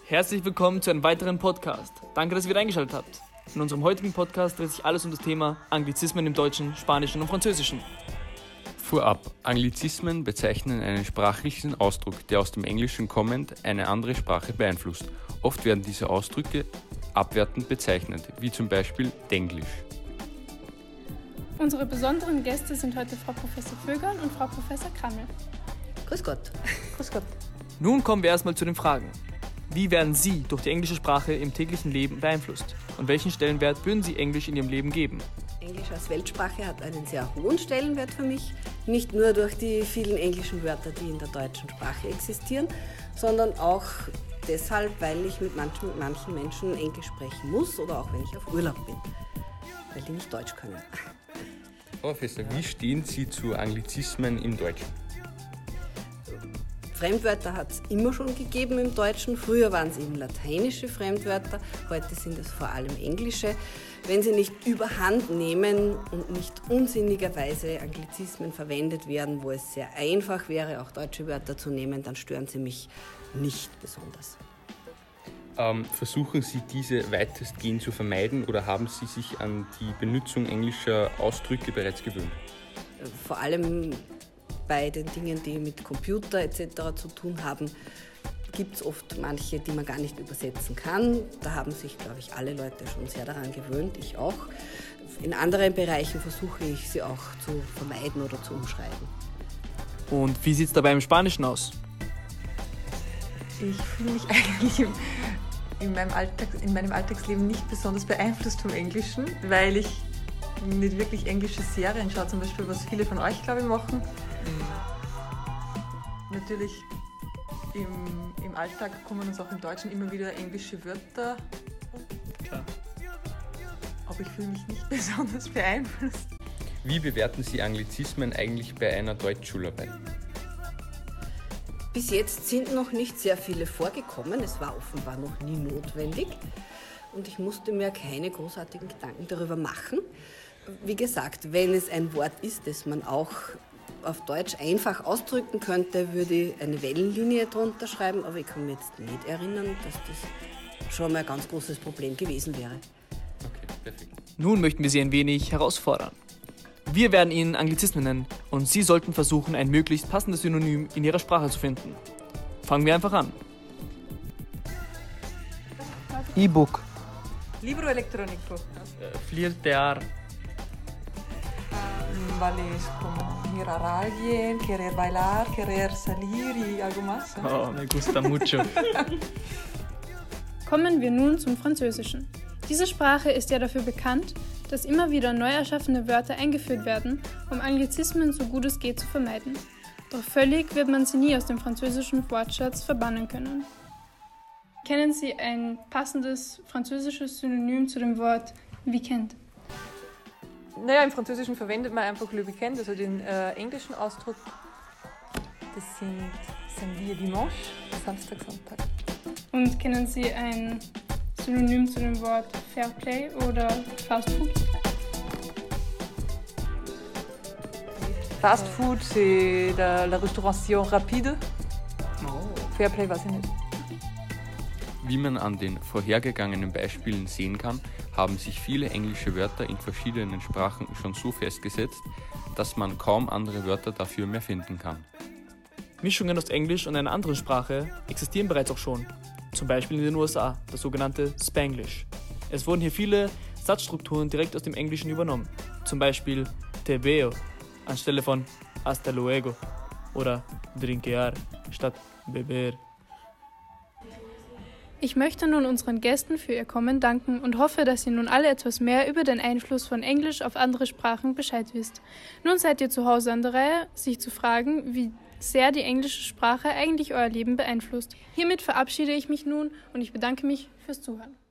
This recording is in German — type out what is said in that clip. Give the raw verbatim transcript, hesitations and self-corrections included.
Herzlich willkommen zu einem weiteren Podcast. Danke, dass ihr wieder eingeschaltet habt. In unserem heutigen Podcast dreht sich alles um das Thema Anglizismen im Deutschen, Spanischen und Französischen. Vorab, Anglizismen bezeichnen einen sprachlichen Ausdruck, der aus dem Englischen kommend eine andere Sprache beeinflusst. Oft werden diese Ausdrücke abwertend bezeichnet, wie zum Beispiel Denglisch. Unsere besonderen Gäste sind heute Frau Professor Vögern und Frau Professor Krammel. Grüß Gott. Grüß Gott. Nun kommen wir erstmal zu den Fragen. Wie werden Sie durch die englische Sprache im täglichen Leben beeinflusst? Und welchen Stellenwert würden Sie Englisch in Ihrem Leben geben? Englisch als Weltsprache hat einen sehr hohen Stellenwert für mich. Nicht nur durch die vielen englischen Wörter, die in der deutschen Sprache existieren, sondern auch deshalb, weil ich mit manchen, mit manchen Menschen Englisch sprechen muss oder auch wenn ich auf Urlaub bin, weil die nicht Deutsch können. Frau Professor, wie stehen Sie zu Anglizismen im Deutschen? Fremdwörter hat es immer schon gegeben im Deutschen. Früher waren es eben lateinische Fremdwörter, heute sind es vor allem englische. Wenn sie nicht überhand nehmen und nicht unsinnigerweise Anglizismen verwendet werden, wo es sehr einfach wäre, auch deutsche Wörter zu nehmen, dann stören sie mich nicht besonders. Ähm, versuchen Sie diese weitestgehend zu vermeiden oder haben Sie sich an die Benutzung englischer Ausdrücke bereits gewöhnt? Vor allem bei den Dingen, die mit Computer et cetera zu tun haben, gibt es oft manche, die man gar nicht übersetzen kann. Da haben sich, glaube ich, alle Leute schon sehr daran gewöhnt, ich auch. In anderen Bereichen versuche ich sie auch zu vermeiden oder zu umschreiben. Und wie sieht es dabei im Spanischen aus? Ich fühle mich eigentlich im, in, meinem Alltag, in meinem Alltagsleben nicht besonders beeinflusst vom Englischen, weil ich nicht wirklich englische Serien schaue, zum Beispiel, was viele von euch, glaube ich, machen. Mhm. Natürlich im, im Alltag kommen uns auch im Deutschen immer wieder englische Wörter. Klar. Aber ich fühle mich nicht besonders beeinflusst. Wie bewerten Sie Anglizismen eigentlich bei einer Deutschschularbeit? Bis jetzt sind noch nicht sehr viele vorgekommen. Es war offenbar noch nie notwendig. Und ich musste mir keine großartigen Gedanken darüber machen. Wie gesagt, wenn es ein Wort ist, das man auch auf Deutsch einfach ausdrücken könnte, würde ich eine Wellenlinie drunter schreiben, aber ich kann mich jetzt nicht erinnern, dass das schon mal ein ganz großes Problem gewesen wäre. Okay, perfekt. Nun möchten wir Sie ein wenig herausfordern. Wir werden Ihnen Anglizismen nennen und Sie sollten versuchen, ein möglichst passendes Synonym in Ihrer Sprache zu finden. Fangen wir einfach an. E-Book. Libro electrónico. Flirtear. Vale, es como mirar a alguien, querer bailar, querer salir y algo más. Oh, me gusta mucho. Kommen wir nun zum Französischen. Diese Sprache ist ja dafür bekannt, dass immer wieder neu erschaffene Wörter eingeführt werden, um Anglizismen so gut es geht zu vermeiden. Doch völlig wird man sie nie aus dem französischen Wortschatz verbannen können. Kennen Sie ein passendes französisches Synonym zu dem Wort weekend? Naja, im Französischen verwendet man einfach le weekend, also den äh, englischen Ausdruck. Das sind Samedi et Dimanche, Samstag, Sonntag. Und kennen Sie ein Synonym zu dem Wort Fairplay oder Fast Food? Fast Food, c'est la, la restauration rapide. Oh. Fairplay weiß ich nicht. Wie man an den vorhergegangenen Beispielen sehen kann, haben sich viele englische Wörter in verschiedenen Sprachen schon so festgesetzt, dass man kaum andere Wörter dafür mehr finden kann. Mischungen aus Englisch und einer anderen Sprache existieren bereits auch schon. Zum Beispiel in den U S A, das sogenannte Spanglish. Es wurden hier viele Satzstrukturen direkt aus dem Englischen übernommen. Zum Beispiel te veo anstelle von hasta luego oder drinkear statt beber. Ich möchte nun unseren Gästen für ihr Kommen danken und hoffe, dass ihr nun alle etwas mehr über den Einfluss von Englisch auf andere Sprachen Bescheid wisst. Nun seid ihr zu Hause an der Reihe, sich zu fragen, wie sehr die englische Sprache eigentlich euer Leben beeinflusst. Hiermit verabschiede ich mich nun und ich bedanke mich fürs Zuhören.